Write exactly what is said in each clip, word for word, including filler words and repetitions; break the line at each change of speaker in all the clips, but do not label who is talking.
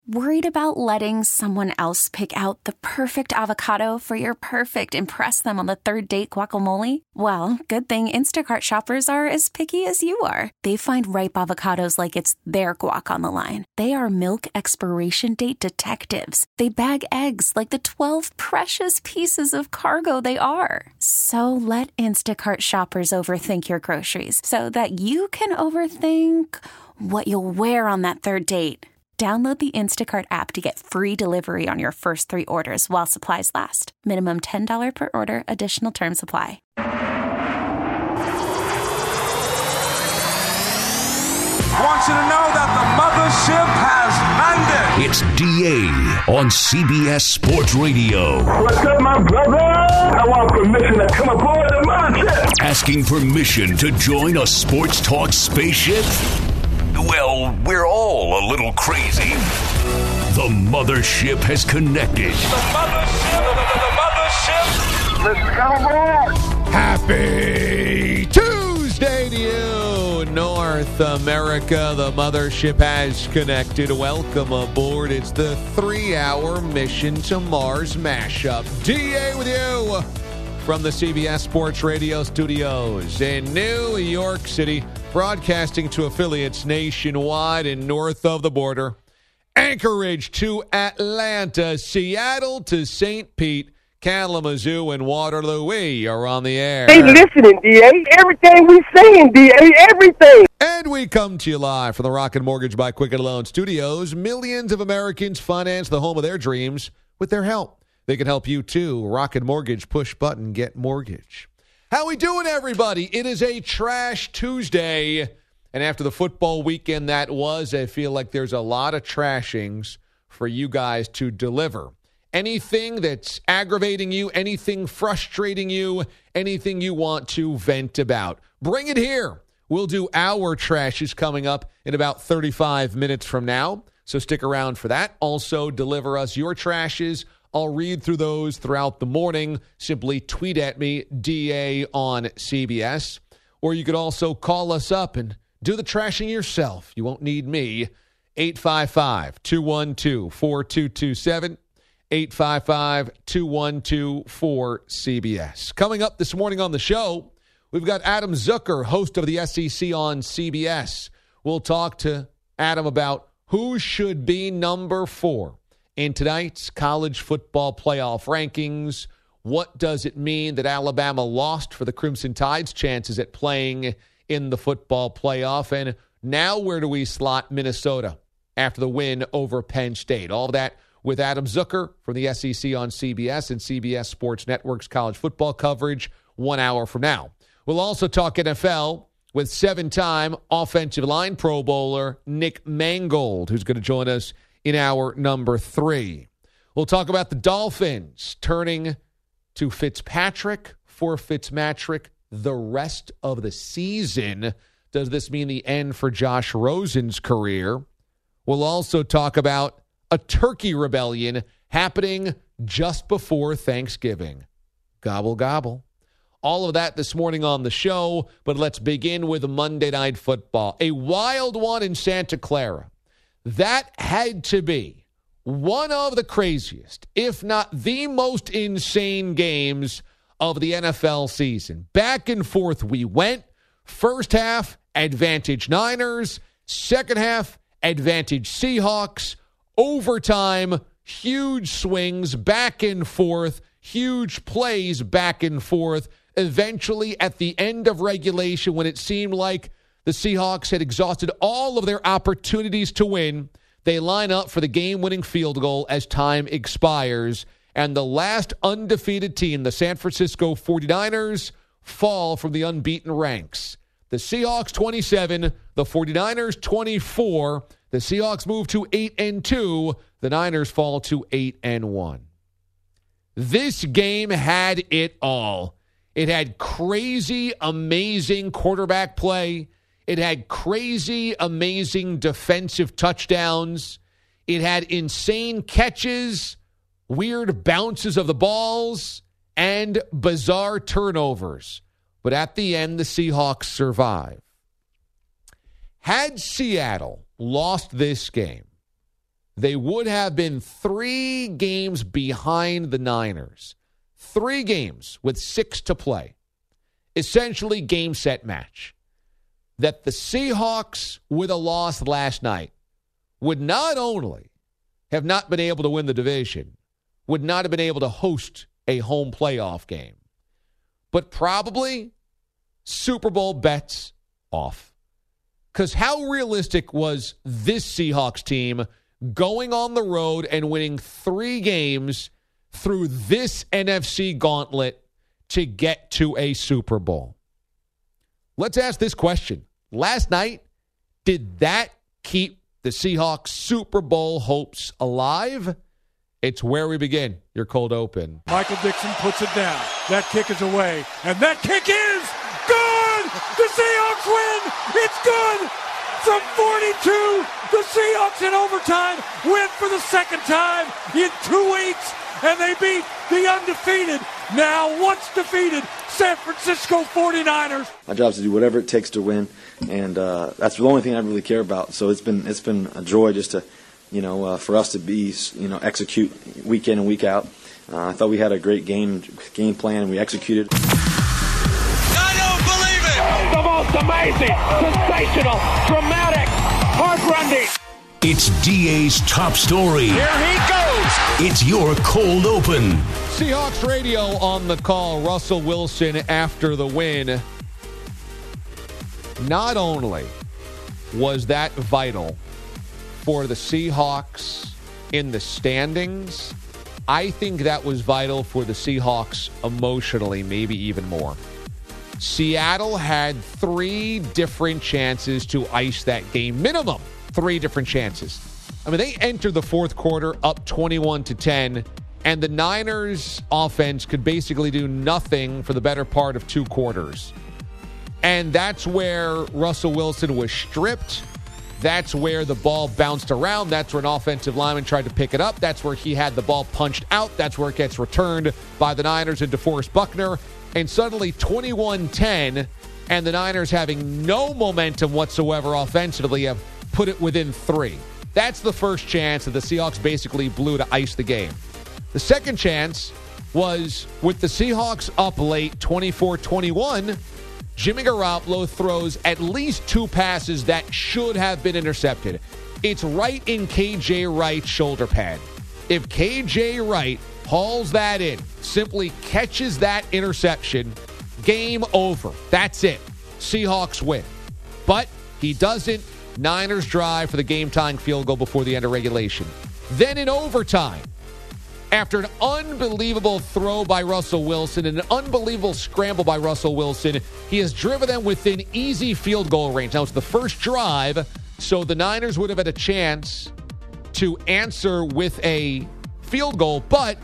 Worried about letting someone else pick out the perfect avocado for your perfect impress them on the third date guacamole? Well, good thing Instacart shoppers are as picky as you are. They find ripe avocados like it's their guac on the line. They are milk expiration date detectives. They bag eggs like the twelve precious pieces of cargo they are. So let Instacart shoppers overthink your groceries so that you can overthink what you'll wear on that third date. Download the Instacart app to get free delivery on your first three orders while supplies last. Minimum ten dollars per order. Additional terms apply.
Want you to know that the mothership has landed.
It's D A on C B S Sports Radio.
What's up, my brother? I want permission to come aboard the mothership.
Asking permission to join a sports talk spaceship? Well, we're all a little crazy. The mothership has connected.
The mothership, the, the, the mothership.
Let's come aboard.
Happy Tuesday to you, North America. The mothership has connected. Welcome aboard. It's the three-hour Mission to Mars mashup. D A with you from the C B S Sports Radio studios in New York City, broadcasting to affiliates nationwide and north of the border. Anchorage to Atlanta, Seattle to Saint Pete, Kalamazoo, and Waterloo. We are on the air.
They listening, D A. Everything we saying, D A. Everything.
And we come to you live from the Rocket Mortgage by Quicken Loan Studios. Millions of Americans finance the home of their dreams with their help. They can help you too. Rocket Mortgage, push button, get mortgage. How we doing, everybody? It is a Trash Tuesday. And after the football weekend that was, I feel like there's a lot of trashings for you guys to deliver. Anything that's aggravating you, anything frustrating you, anything you want to vent about, bring it here. We'll do our trashes coming up in about thirty-five minutes from now. So stick around for that. Also, deliver us your trashes. I'll read through those throughout the morning. Simply tweet at me, D A on C B S. Or you could also call us up and do the trashing yourself. You won't need me. eight five five, two one two, four two two seven. eight five five, two one two, four C B S. Coming up this morning on the show, we've got Adam Zucker, host of the S E C on C B S. We'll talk to Adam about who should be number four in tonight's college football playoff rankings. What does it mean that Alabama lost for the Crimson Tide's chances at playing in the football playoff? And now where do we slot Minnesota after the win over Penn State? All of that with Adam Zucker from the S E C on C B S and C B S Sports Network's college football coverage one hour from now. We'll also talk N F L with seven-time offensive line Pro Bowler Nick Mangold, who's going to join us in hour number three. We'll talk about the Dolphins turning to Fitzpatrick for Fitzmatrick the rest of the season. Does this mean the end for Josh Rosen's career? We'll also talk about a turkey rebellion happening just before Thanksgiving. Gobble, gobble. All of that this morning on the show, but let's begin with Monday Night Football. A wild one in Santa Clara. That had to be one of the craziest, if not the most insane games of the N F L season. Back and forth we went. First half, advantage Niners. Second half, advantage Seahawks. Overtime, huge swings back and forth. Huge plays back and forth. Eventually, at the end of regulation, when it seemed like the Seahawks had exhausted all of their opportunities to win, they line up for the game-winning field goal as time expires. And the last undefeated team, the San Francisco forty-niners, fall from the unbeaten ranks. The Seahawks twenty-seven, the forty-niners twenty-four. The Seahawks move to eight and two. The Niners fall to eight and one. This game had it all. It had crazy, amazing quarterback play. It had crazy, amazing defensive touchdowns. It had insane catches, weird bounces of the balls, and bizarre turnovers. But at the end, the Seahawks survive. Had Seattle lost this game, they would have been three games behind the Niners. Three games with six to play. Essentially game, set, match. That the Seahawks, with a loss last night, would not only have not been able to win the division, would not have been able to host a home playoff game, but probably Super Bowl bets off. Because how realistic was this Seahawks team going on the road and winning three games through this N F C gauntlet to get to a Super Bowl? Let's ask this question. Last night, did that keep the Seahawks Super Bowl hopes alive? It's where we begin. Your cold open.
Michael Dixon puts it down. That kick is away. And that kick is good! The Seahawks win! It's good! From forty-two, the Seahawks in overtime win for the second time in two weeks. And they beat the undefeated, now once defeated, San Francisco forty-niners.
My job is to do whatever it takes to win, and uh, that's the only thing I really care about. So it's been it's been a joy just to, you know, uh, for us to be, you know, execute week in and week out. Uh, I thought we had a great game game plan, and we executed.
I don't believe it!
The most amazing, sensational, dramatic, heart-rending.
It's D A's top story.
Here he goes!
It's your cold open.
Seahawks radio on the call. Russell Wilson after the win. Not only was that vital for the Seahawks in the standings, I think that was vital for the Seahawks emotionally, maybe even more. Seattle had three different chances to ice that game. Minimum three different chances. I mean, they entered the fourth quarter up twenty-one to ten, and the Niners offense could basically do nothing for the better part of two quarters. And that's where Russell Wilson was stripped. That's where the ball bounced around. That's where an offensive lineman tried to pick it up. That's where he had the ball punched out. That's where it gets returned by the Niners into DeForest Buckner. And suddenly twenty-one ten, and the Niners, having no momentum whatsoever offensively, have put it within three. That's the first chance that the Seahawks basically blew to ice the game. The second chance was with the Seahawks up late, twenty-four twenty-one. Jimmy Garoppolo throws at least two passes that should have been intercepted. It's right in K J Wright's shoulder pad. If K J Wright hauls that in, simply catches that interception, game over. That's it. Seahawks win. But he doesn't. Niners drive for the game-tying field goal before the end of regulation. Then in overtime, after an unbelievable throw by Russell Wilson and an unbelievable scramble by Russell Wilson, he has driven them within easy field goal range. Now, it's the first drive, so the Niners would have had a chance to answer with a field goal, but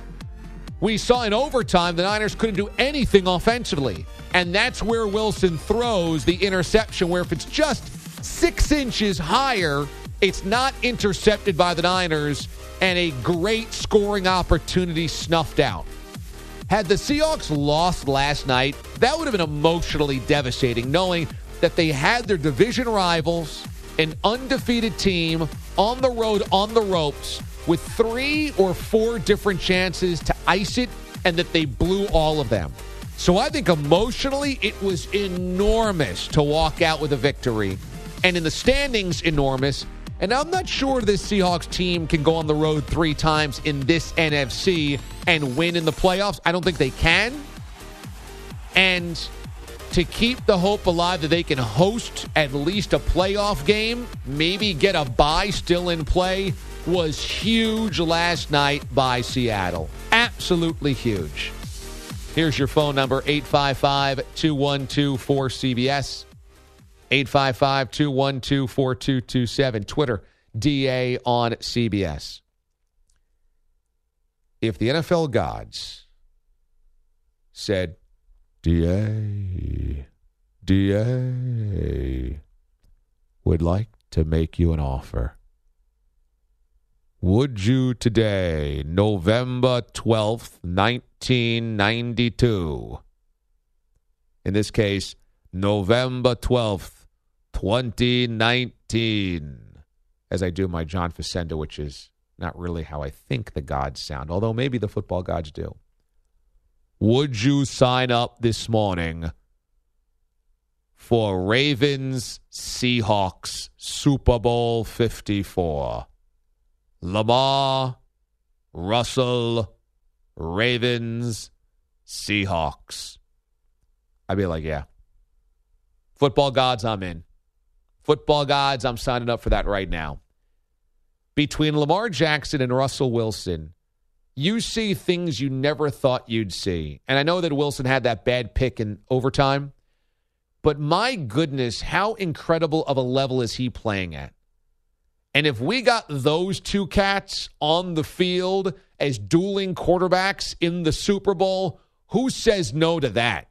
we saw in overtime the Niners couldn't do anything offensively. And that's where Wilson throws the interception, where if it's just six inches higher, it's not intercepted by the Niners, and a great scoring opportunity snuffed out. Had the Seahawks lost last night, that would have been emotionally devastating, knowing that they had their division rivals, an undefeated team, on the road, on the ropes, with three or four different chances to ice it, and that they blew all of them. So I think emotionally it was enormous to walk out with a victory. And in the standings, enormous. And I'm not sure this Seahawks team can go on the road three times in this N F C and win in the playoffs. I don't think they can. And to keep the hope alive that they can host at least a playoff game, maybe get a bye still in play, was huge last night by Seattle. Absolutely huge. Here's your phone number, eight five five, two one two, four C B S. eight five five, two one two, four two two seven. Twitter, D A on C B S. If the N F L gods said, D A, D A, would like to make you an offer, would you today, November twelfth, nineteen ninety-two, in this case, November twelfth, twenty nineteen, as I do my John Facenda, which is not really how I think the gods sound, although maybe the football gods do. Would you sign up this morning for Ravens Seahawks Super Bowl fifty-four? Lamar, Russell, Ravens, Seahawks. I'd be like, yeah. Football gods, I'm in. Football gods, I'm signing up for that right now. Between Lamar Jackson and Russell Wilson, you see things you never thought you'd see. And I know that Wilson had that bad pick in overtime, but my goodness, how incredible of a level is he playing at? And if we got those two cats on the field as dueling quarterbacks in the Super Bowl, who says no to that?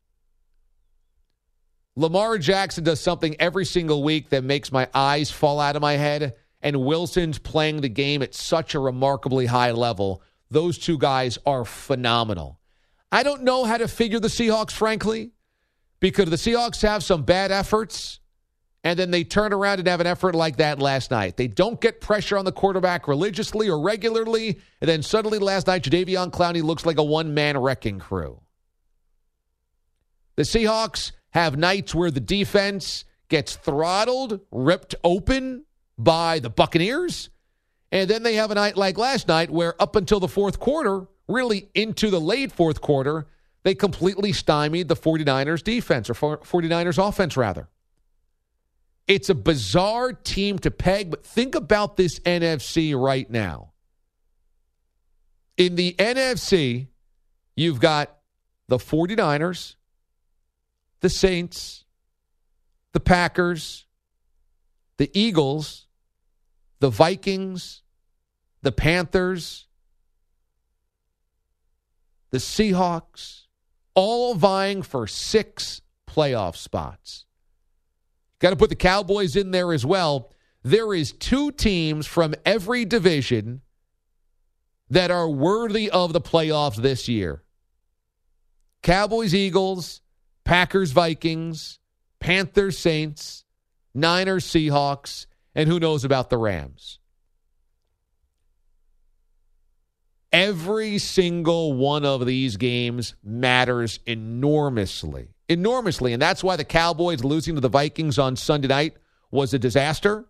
Lamar Jackson does something every single week that makes my eyes fall out of my head, and Wilson's playing the game at such a remarkably high level. Those two guys are phenomenal. I don't know how to figure the Seahawks, frankly, because the Seahawks have some bad efforts, and then they turn around and have an effort like that last night. They don't get pressure on the quarterback religiously or regularly, and then suddenly last night, Jadeveon Clowney looks like a one-man wrecking crew. The Seahawks have nights where the defense gets throttled, ripped open by the Buccaneers, and then they have a night like last night where up until the fourth quarter, really into the late fourth quarter, they completely stymied the 49ers defense, or 49ers offense, rather. It's a bizarre team to peg, but think about this N F C right now. In the N F C, you've got the 49ers, the Saints, the Packers, the Eagles, the Vikings, the Panthers, the Seahawks, all vying for six playoff spots. Got to put the Cowboys in there as well. There is two teams from every division that are worthy of the playoffs this year. Cowboys, Eagles, Packers, Vikings, Panthers, Saints, Niners, Seahawks, and who knows about the Rams. Every single one of these games matters enormously. Enormously. And that's why the Cowboys losing to the Vikings on Sunday night was a disaster.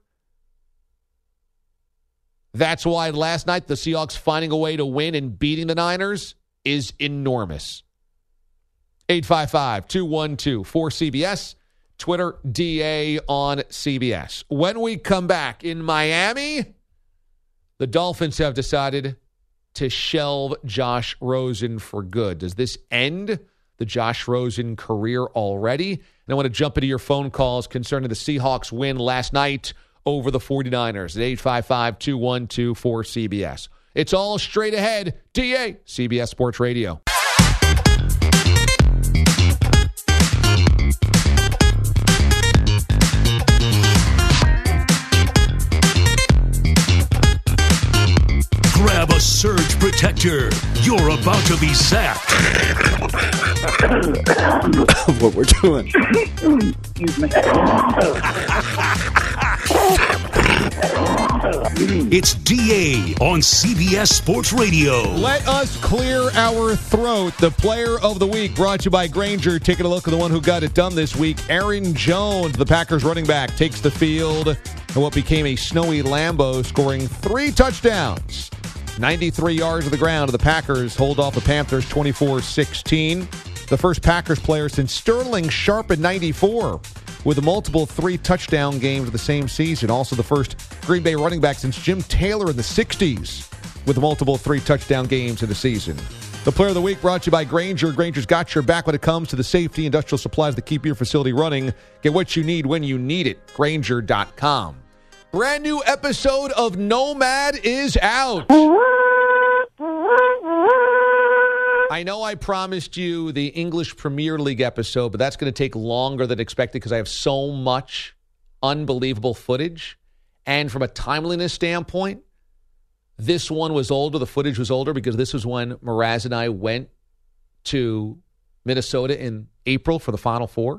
That's why last night the Seahawks finding a way to win and beating the Niners is enormous. eight five five, two one two, four C B S. Twitter, D A on C B S. When we come back in Miami, the Dolphins have decided to shelve Josh Rosen for good. Does this end the Josh Rosen career already? And I want to jump into your phone calls concerning the Seahawks win last night over the 49ers at eight five five, two one two, four C B S. It's all straight ahead. D A, C B S Sports Radio.
Grab a surge protector. You're about to be sacked.
What we're doing.
Excuse me.
It's D A on C B S Sports Radio.
Let us clear our throat. The player of the week brought to you by Grainger. Taking a look at the one who got it done this week. Aaron Jones, the Packers running back, takes the field in what became a snowy Lambeau, scoring three touchdowns. ninety-three yards of the ground. The Packers hold off the Panthers twenty-four sixteen. The first Packers player since Sterling Sharp in ninety-four with multiple three-touchdown games of the same season. Also the first Green Bay running back since Jim Taylor in the sixties with multiple three-touchdown games in the season. The player of the week brought to you by Grainger. Grainger's got your back when it comes to the safety industrial supplies that keep your facility running. Get what you need when you need it. Grainger dot com. Brand new episode of Nomad is out. I know I promised you the English Premier League episode, but that's going to take longer than expected because I have so much unbelievable footage. And from a timeliness standpoint, this one was older. The footage was older because this was when Mraz and I went to Minnesota in April for the Final Four.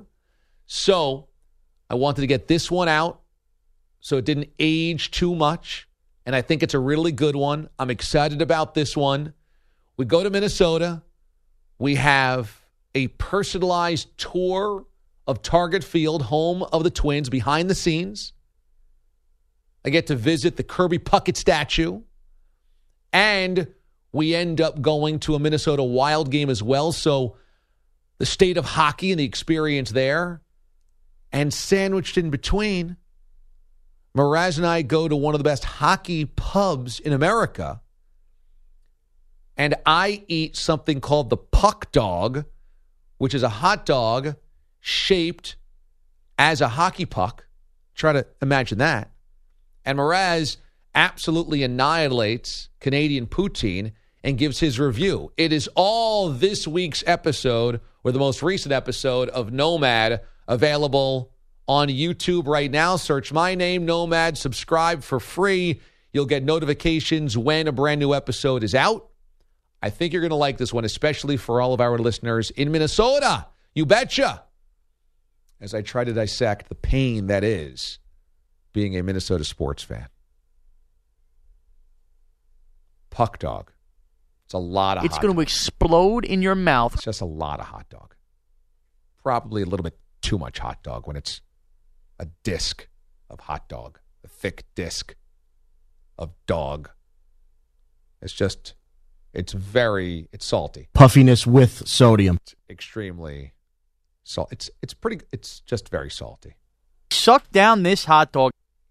So I wanted to get this one out so it didn't age too much. and I think it's a really good one. I'm excited about this one. We go to Minnesota. We have a personalized tour of Target Field, home of the Twins, behind the scenes. I get to visit the Kirby Puckett statue. And we end up going to a Minnesota Wild game as well. So the state of hockey and the experience there. And sandwiched in between, Mraz and I go to one of the best hockey pubs in America. And I eat something called the Puck Dog, which is a hot dog shaped as a hockey puck. Try to imagine that. And Mraz absolutely annihilates Canadian poutine and gives his review. It is all this week's episode, or the most recent episode of Nomad, available on YouTube right now. Search my name, Nomad. Subscribe for free. You'll get notifications when a brand new episode is out. I think you're going to like this one, especially for all of our listeners in Minnesota. You betcha. As I try to dissect the pain that is being a Minnesota sports fan. Puck dog. It's a lot of
It's
hot
going to
dog.
explode in your mouth.
It's just a lot of hot dog. Probably a little bit too much hot dog when it's a disc of hot dog, a thick disc of dog. It's just, it's very, it's salty.
Puffiness with sodium.
It's extremely salt. It's it's pretty. It's just very salty.
Suck down this hot dog.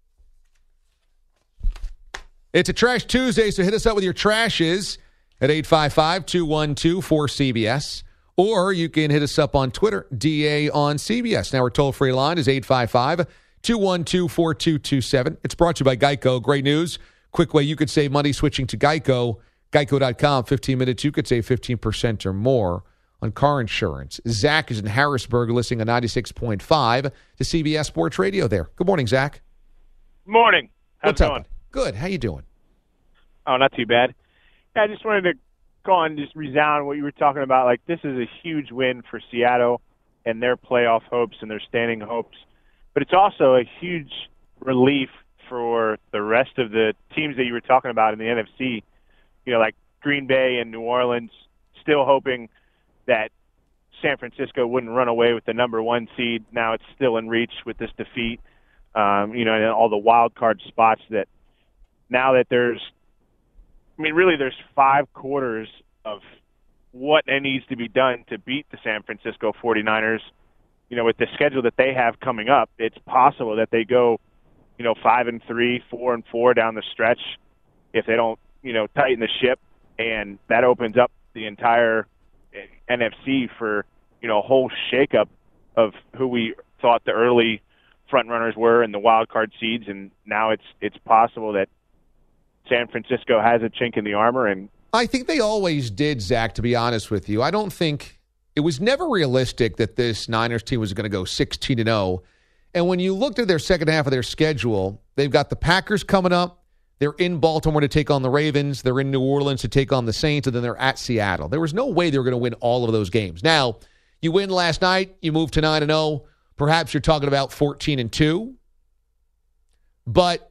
It's a Trash Tuesday, so hit us up with your trashes at eight five five, two one two, four C B S. Or you can hit us up on Twitter, D A on C B S. Now our toll-free line is eight five five, two one two, four two two seven. It's brought to you by Geico. Great news. Quick way you could save money switching to Geico. Geico dot com. fifteen minutes, you could save fifteen percent or more on car insurance. Zach is in Harrisburg listening on ninety-six point five to C B S Sports Radio there. Good morning, Zach.
Morning. How's
What's
it
up?
going?
Buddy? Good. How you doing?
Oh, not too bad. Yeah, I just wanted to go on and just resound what you were talking about. Like, this is a huge win for Seattle and their playoff hopes and their standing hopes. But it's also a huge relief for the rest of the teams that you were talking about in the N F C. You know, like Green Bay and New Orleans, still hoping that San Francisco wouldn't run away with the number one seed. Now it's still in reach with this defeat. Um, you know, and all the wild card spots that now that there's, I mean, really there's five quarters of what needs to be done to beat the San Francisco forty-niners. You know, with the schedule that they have coming up, it's possible that they go, you know, five and three, four and four down the stretch if they don't, you know, tighten the ship. And that opens up the entire N F C for, you know, a whole shakeup of who we thought the early front runners were and the wild card seeds. And now it's it's possible that San Francisco has a chink in the armor. And
I think they always did, Zach, to be honest with you. I don't think it was never realistic that this Niners team was going to go sixteen and oh. And when you looked at their second half of their schedule, they've got the Packers coming up. They're in Baltimore to take on the Ravens. They're in New Orleans to take on the Saints, and then they're at Seattle. There was no way they were going to win all of those games. Now, you win last night, you move to nine and oh. Perhaps you're talking about fourteen and two. But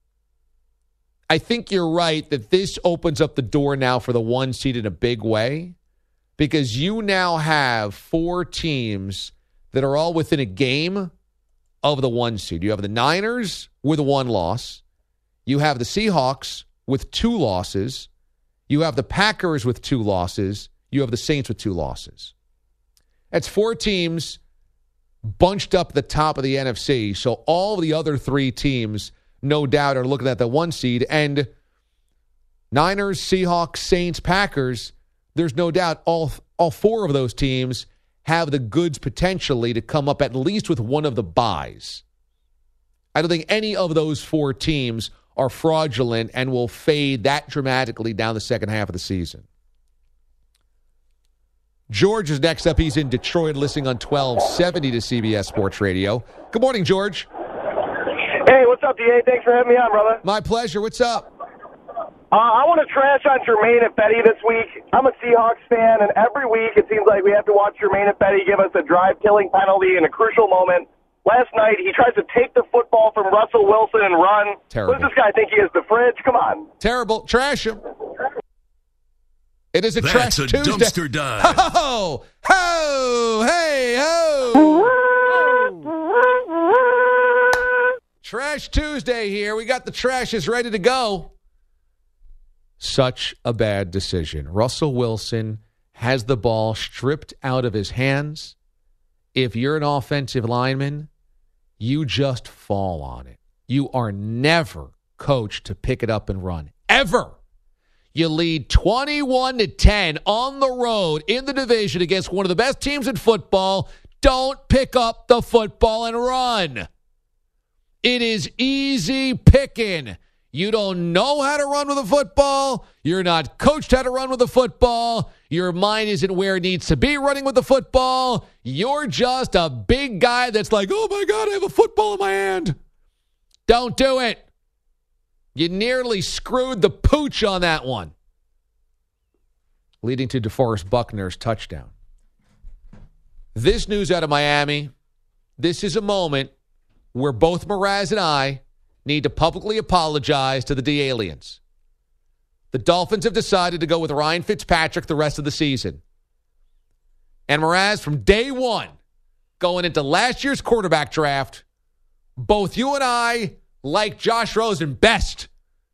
I think you're right that this opens up the door now for the one seed in a big way, because you now have four teams that are all within a game of the one seed. You have the Niners with a one loss. You have the Seahawks with two losses. You have the Packers with two losses. You have the Saints with two losses. That's four teams bunched up at the top of the N F C. So all the other three teams, no doubt, are looking at the one seed. And Niners, Seahawks, Saints, Packers, there's no doubt all, all four of those teams have the goods potentially to come up at least with one of the byes. I don't think any of those four teams are fraudulent and will fade that dramatically down the second half of the season. George is next up. He's in Detroit, listening on twelve seventy to C B S Sports Radio. Good morning, George.
Hey, what's up, D A? Thanks for having me on, brother.
My pleasure. What's up?
Uh, I want to trash on Jermaine and Betty this week. I'm a Seahawks fan, and every week it seems like we have to watch Jermaine and Betty give us a drive-killing penalty in a crucial moment. Last night, he tries to take the football from Russell Wilson and run.
Terrible.
What does this guy think he is, the fridge? Come on.
Terrible. Trash him. It is a
That's
trash
a
Tuesday.
dumpster dive.
Ho, ho, hey, ho. Trash Tuesday here. We got the trashes ready to go. Such a bad decision. Russell Wilson has the ball stripped out of his hands. If you're an offensive lineman, you just fall on it. You are never coached to pick it up and run. Ever. You lead twenty-one to ten on the road in the division against one of the best teams in football. Don't pick up the football and run. It is easy picking. You don't know how to run with a football. You're not coached how to run with a football. Your mind isn't where it needs to be running with the football. You're just a big guy that's like, oh, my God, I have a football in my hand. Don't do it. You nearly screwed the pooch on that one, leading to DeForest Buckner's touchdown. This news out of Miami, this is a moment where both Mraz and I need to publicly apologize to the D-Aliens. The Dolphins have decided to go with Ryan Fitzpatrick the rest of the season. And Mraz, from day one, going into last year's quarterback draft, both you and I like Josh Rosen best.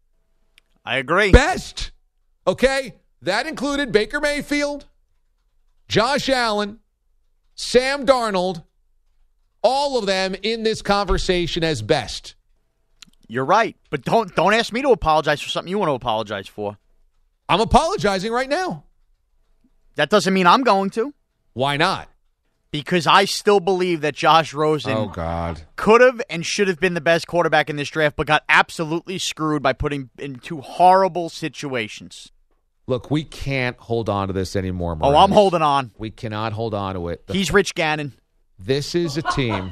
I agree.
Best. Okay? That included Baker Mayfield, Josh Allen, Sam Darnold, all of them in this conversation as best.
You're right, but don't don't ask me to apologize for something you want to apologize for.
I'm apologizing right now.
That doesn't mean I'm going to.
Why not?
Because I still believe that Josh Rosen
oh, God.
could have and should have been the best quarterback in this draft, but got absolutely screwed by putting into horrible situations.
Look, we can't hold on to this anymore, Mraz.
Oh, I'm holding on.
We cannot hold on to it. The
He's Rich Gannon.
This is a team.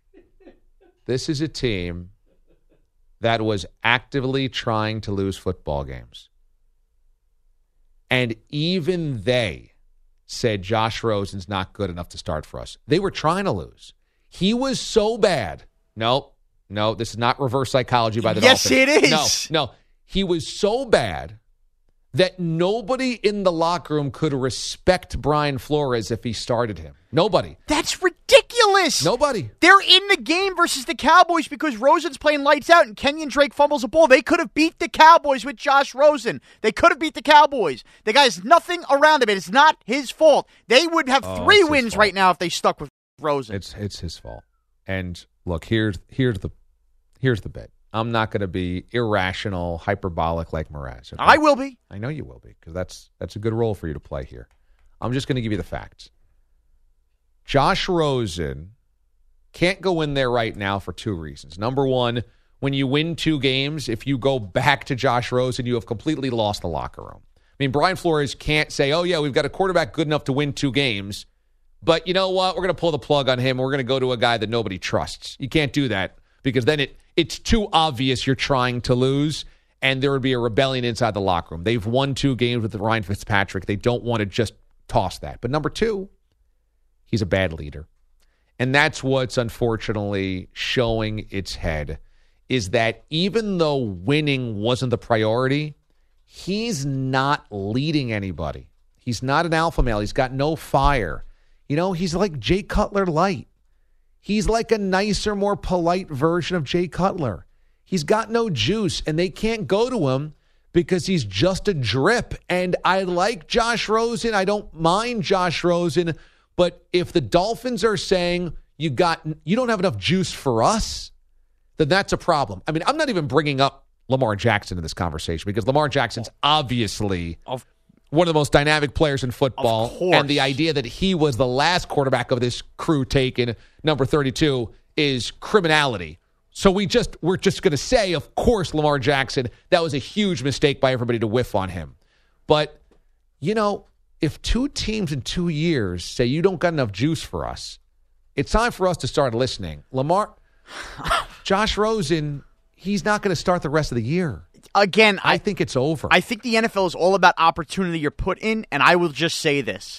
This is a team that was actively trying to lose football games. And even they said Josh Rosen's not good enough to start for us. They were trying to lose. He was so bad. No, no, this is not reverse psychology by the
yes,
Dolphins.
Yes, it is.
No, no. He was so bad that nobody in the locker room could respect Brian Flores if he started him. Nobody.
That's ridiculous.
Nobody.
They're in the game versus the Cowboys because Rosen's playing lights out and Kenyon Drake fumbles a ball. They could have beat the Cowboys with Josh Rosen. They could have beat the Cowboys. The guy's nothing around him. It's not his fault. They would have
oh,
three wins right now if they stuck with Rosen.
It's it's his fault. And look, here's here's the here's the bit. I'm not going to be irrational, hyperbolic like Mraz. Okay?
I will be.
I know you will be, because that's that's a good role for you to play here. I'm just going to give you the facts. Josh Rosen can't go in there right now for two reasons. Number one, when you win two games, if you go back to Josh Rosen, you have completely lost the locker room. I mean, Brian Flores can't say, oh, yeah, we've got a quarterback good enough to win two games, but you know what? We're going to pull the plug on him. We're going to go to a guy that nobody trusts. You can't do that, because then it it's too obvious you're trying to lose, and there would be a rebellion inside the locker room. They've won two games with Ryan Fitzpatrick. They don't want to just toss that. But number two, he's a bad leader. And that's what's unfortunately showing its head, is that even though winning wasn't the priority, he's not leading anybody. He's not an alpha male. He's got no fire. You know, he's like Jay Cutler light. He's like a nicer, more polite version of Jay Cutler. He's got no juice, and they can't go to him because he's just a drip. And I like Josh Rosen. I don't mind Josh Rosen. But if the Dolphins are saying you got you don't have enough juice for us, then that's a problem. I mean, I'm not even bringing up Lamar Jackson in this conversation, because Lamar Jackson's obviously
of,
one of the most dynamic players in football.
Of course.
And the idea that he was the last quarterback of this crew taken, number thirty-two, is criminality. So we just, we're just going to say, of course, Lamar Jackson, that was a huge mistake by everybody to whiff on him. But, you know, if two teams in two years say you don't got enough juice for us, it's time for us to start listening. Lamar, Josh Rosen, he's not going to start the rest of the year.
Again,
I,
I
think it's over.
I think the N F L is all about opportunity you're put in, and I will just say this.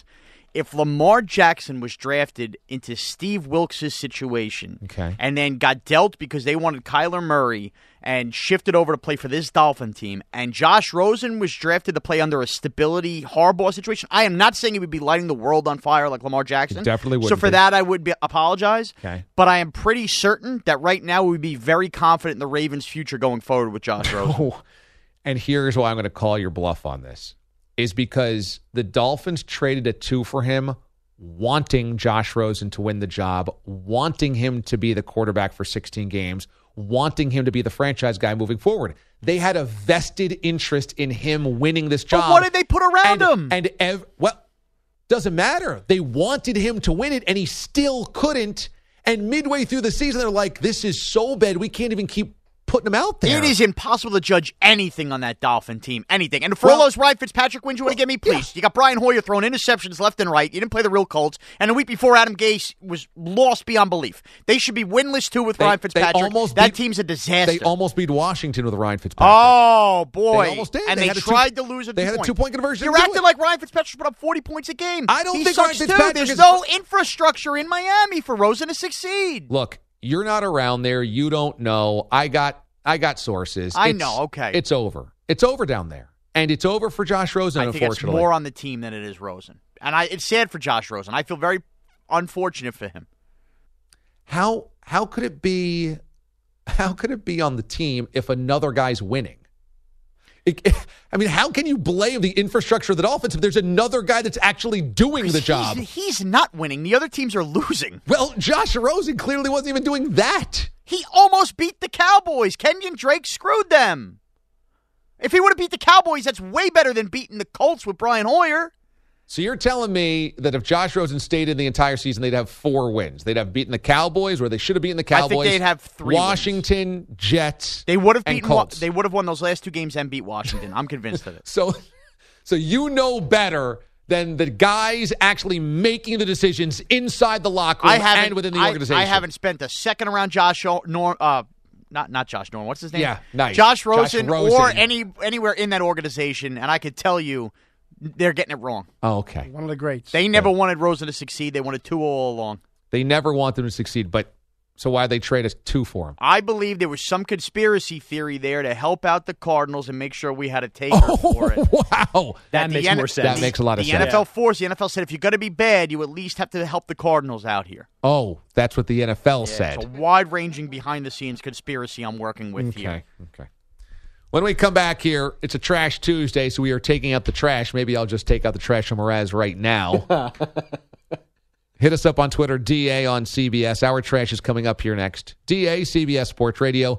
if Lamar Jackson was drafted into Steve Wilkes' situation
okay.
and then got dealt because they wanted Kyler Murray and shifted over to play for this Dolphin team, and Josh Rosen was drafted to play under a stability Harbaugh situation, I am not saying he would be lighting the world on fire like Lamar Jackson.
It definitely would.
So for
be.
that, I would be, apologize.
Okay.
But I am pretty certain that right now we would be very confident in the Ravens' future going forward with Josh Rosen.
And here's why I'm going to call your bluff on this. Is because the Dolphins traded a two for him, wanting Josh Rosen to win the job, wanting him to be the quarterback for sixteen games, wanting him to be the franchise guy moving forward. They had a vested interest in him winning this job.
But what did they put around
and,
him?
And, ev- well, doesn't matter. They wanted him to win it, and he still couldn't. And midway through the season, they're like, this is so bad, we can't even keep putting him out there.
It is impossible to judge anything on that Dolphin team. Anything. And for
well,
all those Ryan Fitzpatrick wins you want to give me, please. Yeah. You got Brian Hoyer throwing interceptions left and right. You didn't play the real Colts. And a week before, Adam Gase was lost beyond belief. They should be winless, too, with
they,
Ryan Fitzpatrick.
Almost
that
beat,
team's a disaster.
They almost beat Washington with Ryan Fitzpatrick.
Oh, boy.
They almost did.
And
they,
they
two,
tried to lose at
They
two
had
point.
a two-point conversion.
You're acting like Ryan Fitzpatrick put up forty points a game.
I don't
he
think
sucks,
Ryan
too.
Fitzpatrick
There's
is...
no infrastructure in Miami for Rosen to succeed.
Look, you're not around there. You don't know. I got... I got sources.
I
it's,
know, okay.
It's over. It's over down there. And it's over for Josh Rosen,
I think
unfortunately.
it's more on the team than it is Rosen. And I, it's sad for Josh Rosen. I feel very unfortunate for him.
How how could it be how could it be on the team if another guy's winning? It, I mean, how can you blame the infrastructure of the Dolphins if there's another guy that's actually doing the job?
He's, he's not winning. The other teams are losing.
Well, Josh Rosen clearly wasn't even doing that.
He almost beat the Cowboys. Kenyon Drake screwed them. If he would have beat the Cowboys, that's way better than beating the Colts with Brian Hoyer.
So you're telling me that if Josh Rosen stayed in the entire season, they'd have four wins. They'd have beaten the Cowboys, where they should have beaten the Cowboys.
I think they'd have three
Washington,
wins.
Jets,
They would have
and
beaten.
Colts.
They would have won those last two games and beat Washington. I'm convinced of it.
So, so you know better than the guys actually making the decisions inside the locker room and within the
I,
organization.
I haven't spent a second around Josh Norm. Uh, not not Josh Norman. What's his name?
Yeah, nice.
Josh Rosen,
Josh Rosen.
or any anywhere in that organization, and I could tell you, they're getting it wrong.
Oh, okay.
One of the greats.
They never yeah. wanted Rosen to succeed. They wanted two all along.
They never want them to succeed, but so why they trade us two for him?
I believe there was some conspiracy theory there to help out the Cardinals and make sure we had a taker
oh,
for it.
Wow.
That, that makes N- more sense.
That makes a lot of
the
sense.
The N F L forced. The N F L said if you're going to be bad, you at least have to help the Cardinals out here.
Oh, that's what the N F L
yeah,
said.
It's a wide-ranging, behind-the-scenes conspiracy I'm working with
okay.
here.
Okay. When we come back here, it's a Trash Tuesday, so we are taking out the trash. Maybe I'll just take out the trash on Mraz right now. Hit us up on Twitter, D A on C B S. Our trash is coming up here next. D A, C B S Sports Radio.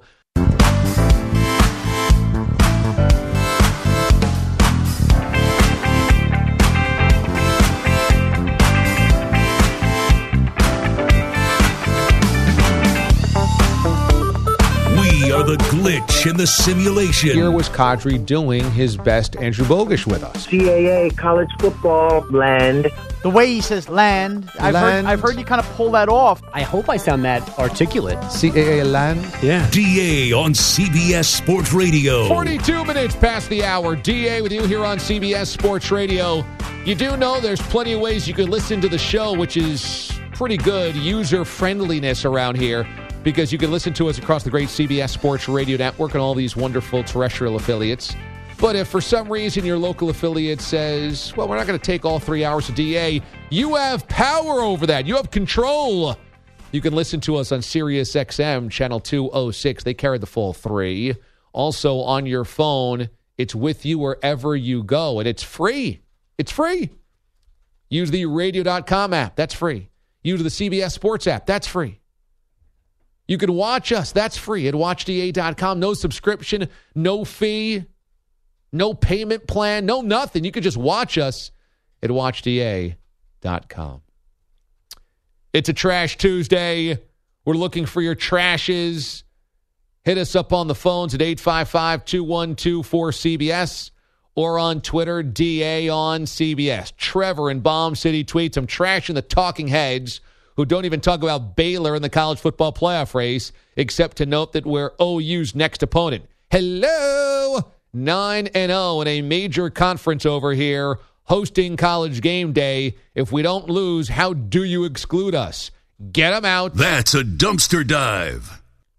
We are the glitch in the simulation.
Here was Kadri doing his best Andrew Bogusch with us.
C A A, college football, land.
The way he says land, I've,
land.
Heard, I've heard you kind of pull that off.
I hope I sound that articulate.
C A A land?
Yeah.
D A on C B S Sports Radio.
forty-two minutes past the hour. D A with you here on C B S Sports Radio. You do know there's plenty of ways you can listen to the show, which is pretty good user-friendliness around here, because you can listen to us across the great C B S Sports Radio Network and all these wonderful terrestrial affiliates. But if for some reason your local affiliate says, well, we're not going to take all three hours of D A, you have power over that. You have control. You can listen to us on Sirius X M, channel two oh six. They carry the full three. Also on your phone, it's with you wherever you go, and it's free. It's free. Use the radio dot com app. That's free. Use the C B S Sports app. That's free. You can watch us. That's free at watch D A dot com. No subscription, no fee, no payment plan, no nothing. You can just watch us at watch D A dot com. It's a Trash Tuesday. We're looking for your trashes. Hit us up on the phones at eight five five, two one two, four C B S or on Twitter, D A on C B S. Trevor in Bomb City tweets, I'm trashing the talking heads who don't even talk about Baylor in the college football playoff race, except to note that we're O U's next opponent. Hello! nine and oh in a major conference over here. hosting College Game Day. If we don't lose, how do you exclude us? Get them out.
That's a dumpster dive.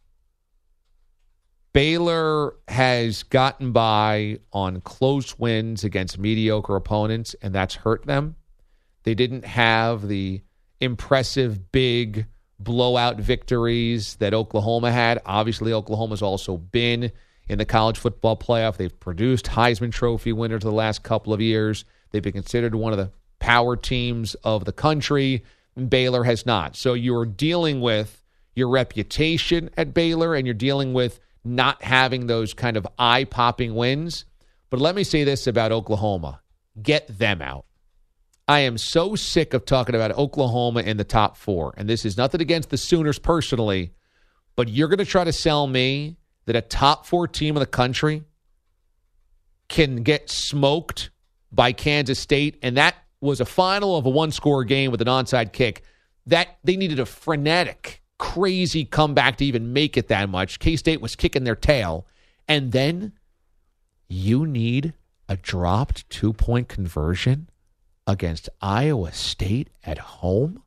Baylor has gotten by on close wins against mediocre opponents, and that's hurt them. They didn't have the impressive, big blowout victories that Oklahoma had. Obviously, Oklahoma's also been in the college football playoff. They've produced Heisman Trophy winners the last couple of years. They've been considered one of the power teams of the country. Baylor has not. So you're dealing with your reputation at Baylor, and you're dealing with not having those kind of eye-popping wins. But let me say this about Oklahoma. Get them out. I am so sick of talking about Oklahoma in the top four. And this is nothing against the Sooners personally, but you're going to try to sell me that a top four team in the country can get smoked by Kansas State, and that was a final of a one-score game with an onside kick. That they needed a frenetic, crazy comeback to even make it that much. K-State was kicking their tail. And then you need a dropped two-point conversion against Iowa State at home?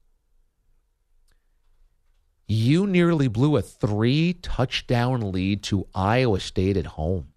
You nearly blew a three-touchdown lead to Iowa State at home.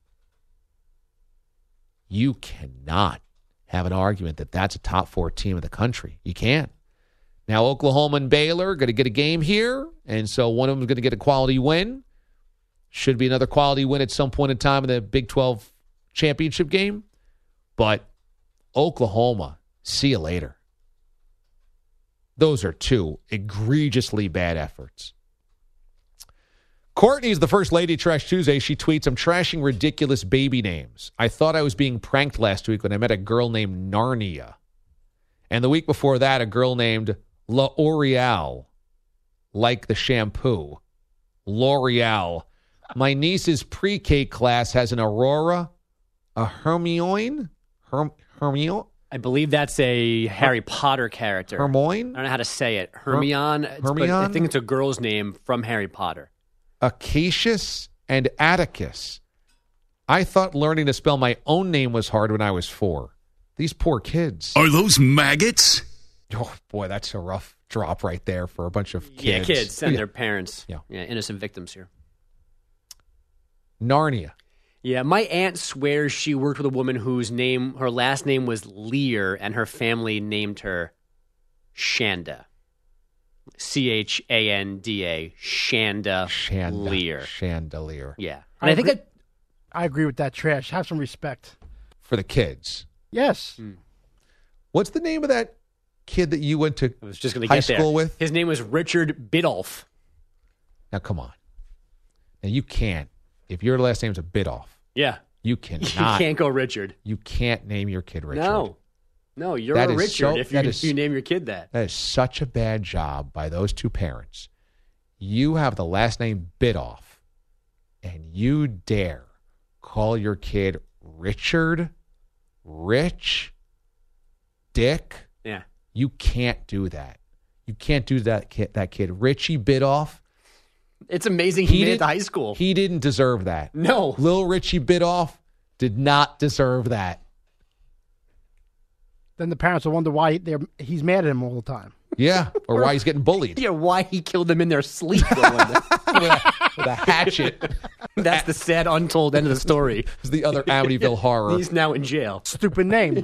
You cannot have an argument that that's a top four team in the country. You can't. Now, Oklahoma and Baylor are going to get a game here, and so one of them is going to get a quality win. Should be another quality win at some point in time in the Big twelve championship game. But Oklahoma, see you later. Those are two egregiously bad efforts. Courtney's the first lady of Trash Tuesday. She tweets, I'm trashing ridiculous baby names. I thought I was being pranked last week when I met a girl named Narnia. And the week before that, a girl named L'Oreal, like the shampoo. L'Oreal. My niece's pre-K class has an Aurora, a Hermione, Herm, Hermione.
I believe that's a Harry Potter character.
Hermione?
I don't know how to say it. Hermione.
Her- Hermione?
I think it's a girl's name from Harry Potter.
Acacius and Atticus. I thought learning to spell my own name was hard when I was four. These poor kids.
Are those maggots?
Oh, boy, that's a rough drop right there for a bunch of kids.
Yeah, kids and
yeah.
their parents.
Yeah.
yeah, innocent victims here.
Narnia.
Yeah, my aunt swears she worked with a woman whose name, her last name was Lear, and her family named her Shanda. C H A N D A. Shanda,
Shanda
Lear.
Chandelier.
Yeah.
I,
I think
agree,
it,
I agree with that trash. Have some respect.
For the kids.
Yes.
Hmm.
What's the name of that kid that you went to
I was just going to
high
get
school
there.
with?
His name was Richard Biddulph.
Now, come on. Now, you can't. If your last name's a Biddulph,
Yeah.
you cannot.
You can't go Richard.
You can't name your kid Richard.
No. No, you're
That
a
is
Richard
so-
if, you,
that
if
is-
you name your kid that.
That is such a bad job by those two parents. You have the last name Biddulph, and you dare call your kid Richard, Rich, Dick.
Yeah.
You can't do that. You can't do that kid, that kid. Richie Biddulph.
It's amazing he,
He
made it
did-
to high school.
He didn't deserve that.
No.
Little Richie Biddulph did not deserve that.
Then the parents will wonder why they're, he's mad at him all the time.
Yeah, or why he's getting bullied.
Yeah, why he killed them in their sleep.
with, a, with a hatchet.
That's the sad, untold end of the story.
It's the other Amityville horror.
He's now in jail.
Stupid name.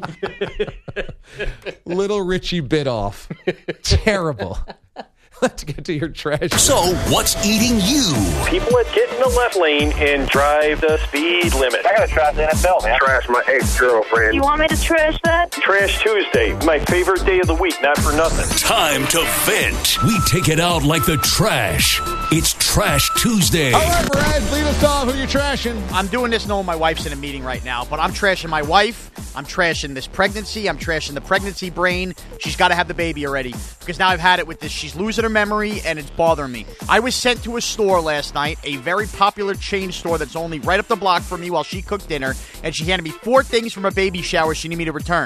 Little Richie Biddulph. Terrible. Let's get to your trash.
So, what's eating you?
People that get in the left lane and drive the speed limit. I gotta trash the N F L, man. Trash my ex-girlfriend.
You want me to trash that?
Trash Tuesday, my favorite day of the week, not for nothing.
Time to vent. We take it out like the trash. It's Trash Tuesday.
All right, Brad, lead us off. Who you trashing?
I'm doing this knowing my wife's in a meeting right now, but I'm trashing my wife. I'm trashing this pregnancy. I'm trashing the pregnancy brain. She's got to have the baby already because now I've had it with this. She's losing her memory, and it's bothering me. I was sent to a store last night, a very popular chain store that's only right up the block from me while she cooked dinner, and she handed me four things from a baby shower she needed me to return.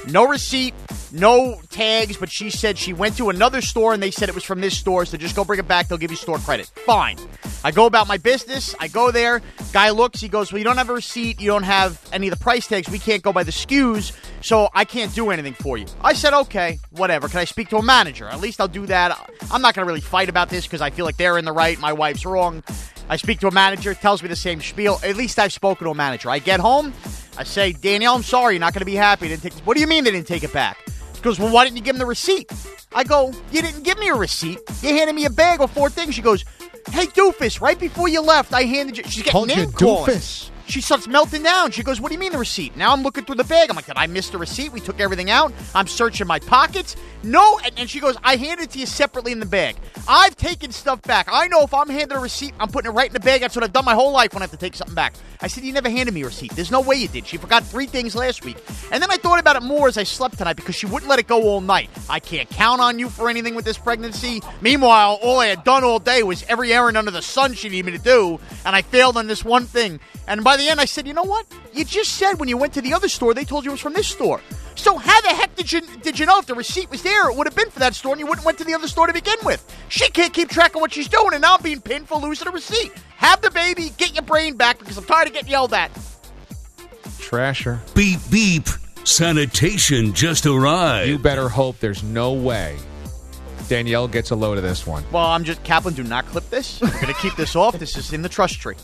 No receipt, no tags, but she said she went to another store and they said it was from this store, so just go bring it back. They'll give you store credit. Fine. I go about my business. I go there. Guy looks. He goes, well, you don't have a receipt. You don't have any of the price tags. We can't go by the S K Us, so I can't do anything for you. I said, okay, whatever. Can I speak to a manager? At least I'll do that. I'm not going to really fight about this because I feel like they're in the right. My wife's wrong. I speak to a manager, tells me the same spiel. At least I've spoken to a manager. I get home. I say, Danielle, I'm sorry. You're not going to be happy. They didn't take this. What do you mean they didn't take it back? She goes, well, why didn't you give them the receipt? I go, you didn't give me a receipt. You handed me a bag with four things. She goes, hey, doofus, right before you left, I handed you. She's getting name calling.
Doofus.
She starts melting down. She goes, what do you mean the receipt? Now I'm looking through the bag. I'm like, did I miss the receipt? We took everything out. I'm searching my pockets. No. And, and she goes, I handed it to you separately in the bag. I've taken stuff back. I know if I'm handed a receipt, I'm putting it right in the bag. That's what I've done my whole life when I have to take something back. I said, you never handed me a receipt. There's no way you did. She forgot three things last week. And then I thought about it more as I slept tonight because she wouldn't let it go all night. I can't count on you for anything with this pregnancy. Meanwhile, all I had done all day was every errand under the sun she needed me to do, and I failed on this one thing. And by the end, I said, you know what? You just said when you went to the other store, they told you it was from this store. So how the heck did you did you know if the receipt was there, it would have been for that store, and you wouldn't went to the other store to begin with? She can't keep track of what she's doing, and now I'm being pinned for losing a receipt. Have the baby, get your brain back, because I'm tired of getting yelled at.
Trasher.
Beep, beep. Sanitation just arrived.
You better hope there's no way Danielle gets a load of this one.
Well, I'm just, Kaplan, do not clip this. I'm going to keep this off. This is in the trust tree.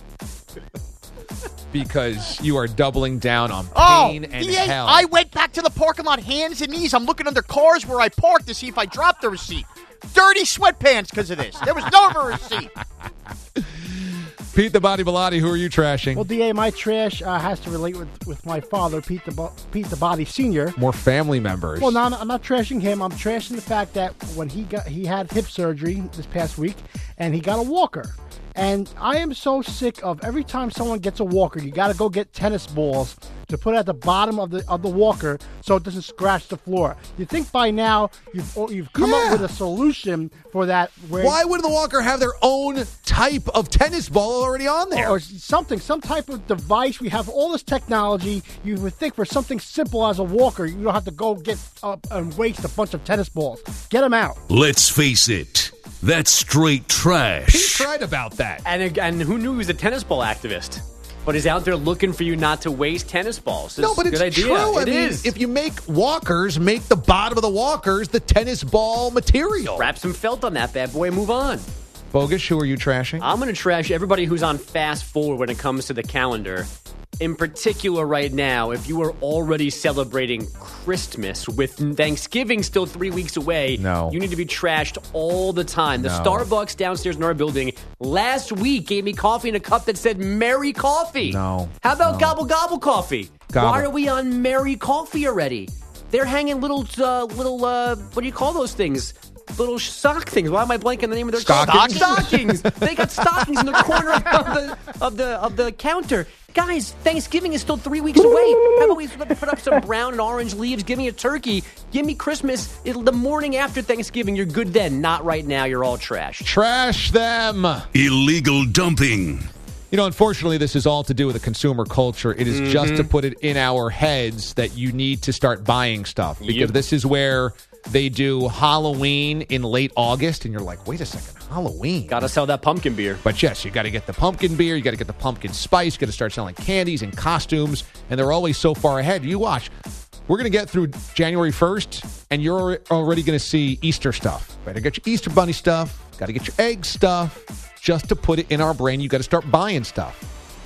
Because you are doubling down on
Oh,
pain and
D A,
hell.
I went back to the parking lot hands and knees. I'm looking under cars where I parked to see if I dropped the receipt. Dirty sweatpants because of this. There was no receipt.
Pete the Body Bilotti, who are you trashing?
Well, D A, my trash uh, has to relate with, with my father, Pete the, Bo- Pete the Body Senior.
More family members.
Well, no, I'm not- I'm not trashing him. I'm trashing the fact that when he got he had hip surgery this past week, and he got a walker. And I am so sick of every time someone gets a walker, you got to go get tennis balls to put at the bottom of the of the walker so it doesn't scratch the floor. You think by now you've you've come
Yeah.
up with a solution for that? Where
Why would the walker have their own type of tennis ball already on there?
Or something, some type of device. We have all this technology. You would think for something simple as a walker, you don't have to go get up and waste a bunch of tennis balls. Get them out.
Let's face it, that's straight
Pete's
trash.
right about that.
And, and who knew he was a tennis ball activist? But he's out there looking for you not to waste tennis balls.
No, but
a
it's
good idea.
true. I
It
mean,
is.
if you make walkers, make the bottom of the walkers the tennis ball material.
Wrap some felt on that bad boy and move on.
Bogus, who are you trashing?
I'm going to trash everybody who's on fast forward when it comes to the calendar. In particular, right now, if you are already celebrating Christmas with Thanksgiving still three weeks away,
No.
you need to be trashed all the time. The
No.
Starbucks downstairs in our building last week gave me coffee in a cup that said Merry Coffee.
No.
How about
No.
Gobble Gobble Coffee?
Gobble.
Why are we on Merry Coffee already? They're hanging little, uh, little, uh, what do you call those things? Little sock things. Why am I blanking the name of their
Stockings?
stockings? They got stockings in the corner of the of the of the counter. Guys, Thanksgiving is still three weeks away. How about we put up some brown and orange leaves? Give me a turkey. Give me Christmas. It'll, the morning after Thanksgiving, you're good then. Not right now. You're all trash.
Trash them.
Illegal dumping.
You know, unfortunately, this is all to do with the consumer culture. It is just to put it in our heads that you need to start buying stuff. Because
Yep.
this is where they do Halloween in late August, and you're like, wait a second, Halloween?
Got to sell that pumpkin beer.
But yes, you got to get the pumpkin beer, you got to get the pumpkin spice, you got to start selling candies and costumes, and they're always so far ahead. You watch. We're going to get through January first, and you're already going to see Easter stuff. Better get your Easter bunny stuff, got to get your egg stuff. Just to put it in our brain, you got to start buying stuff.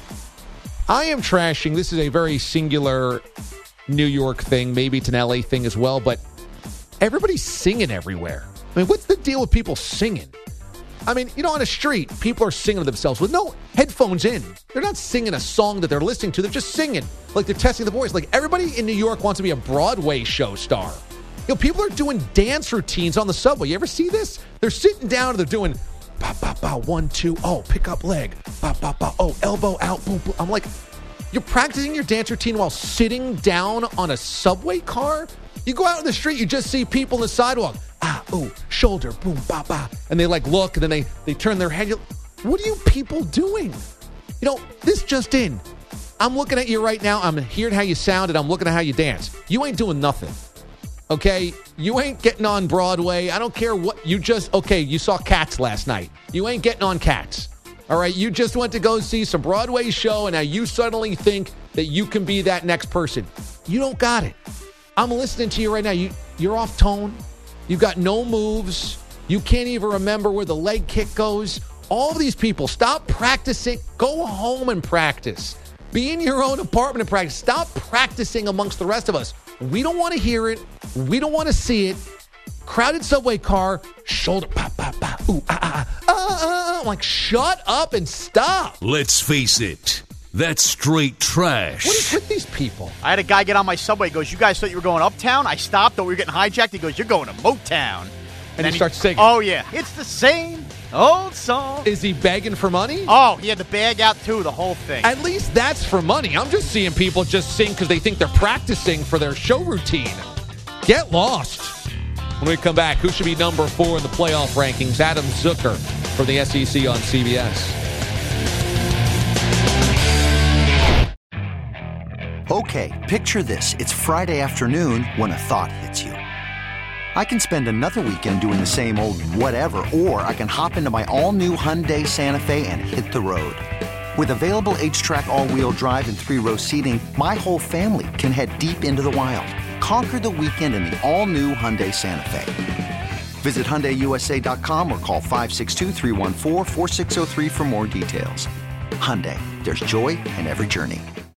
I am trashing. This is a very singular New York thing. Maybe it's an L A thing as well, but everybody's singing everywhere. I mean, what's the deal with people singing? I mean, you know, on a street, people are singing to themselves with no headphones in. They're not singing a song that they're listening to. They're just singing. Like they're testing the voice. Like everybody in New York wants to be a Broadway show star. You know, people are doing dance routines on the subway. You ever see this? They're sitting down and they're doing ba ba ba one two oh pick up leg ba ba ba oh elbow out boom boom. I'm like, you're practicing your dance routine while sitting down on a subway car. You go out in the street, you just see people on the sidewalk. Ah, ooh, shoulder, boom, ba ba, and they like look, and then they they turn their head. You're, what are you people doing? You know, this just in. I'm looking at you right now. I'm hearing how you sound, and I'm looking at how you dance. You ain't doing nothing. Okay? You ain't getting on Broadway. I don't care what you just, okay, you saw Cats last night. You ain't getting on Cats. All right? You just went to go see some Broadway show, and now you suddenly think that you can be that next person. You don't got it. I'm listening to you right now. You, you're off tone. You've got no moves. You can't even remember where the leg kick goes. All of these people, stop practicing. Go home and practice. Be in your own apartment and practice. Stop practicing amongst the rest of us. We don't want to hear it. We don't want to see it. Crowded subway car, shoulder pop, pop, pop. Ooh, ah, ah, ah, ah. I'm like, shut up and stop.
Let's face it. That's straight trash.
What is with these people?
I had a guy get on my subway. He goes, you guys thought you were going uptown? I stopped. Thought we were getting hijacked. He goes, you're going to Motown.
And, and he starts singing.
Oh, yeah. It's the same old song.
Is he begging for money?
Oh, he had the bag out, too, the whole thing.
At least that's for money. I'm just seeing people just sing because they think they're practicing for their show routine. Get lost. When we come back, who should be number four in the playoff rankings? Adam Zucker from the S E C on C B S.
Okay, picture this. It's Friday afternoon when a thought hits you. I can spend another weekend doing the same old whatever, or I can hop into my all-new Hyundai Santa Fe and hit the road. With available H-Track all-wheel drive and three-row seating, my whole family can head deep into the wild. Conquer the weekend in the all-new Hyundai Santa Fe. Visit Hyundai U S A dot com or call five six two, three one four, four six zero three for more details. Hyundai, there's joy in every journey.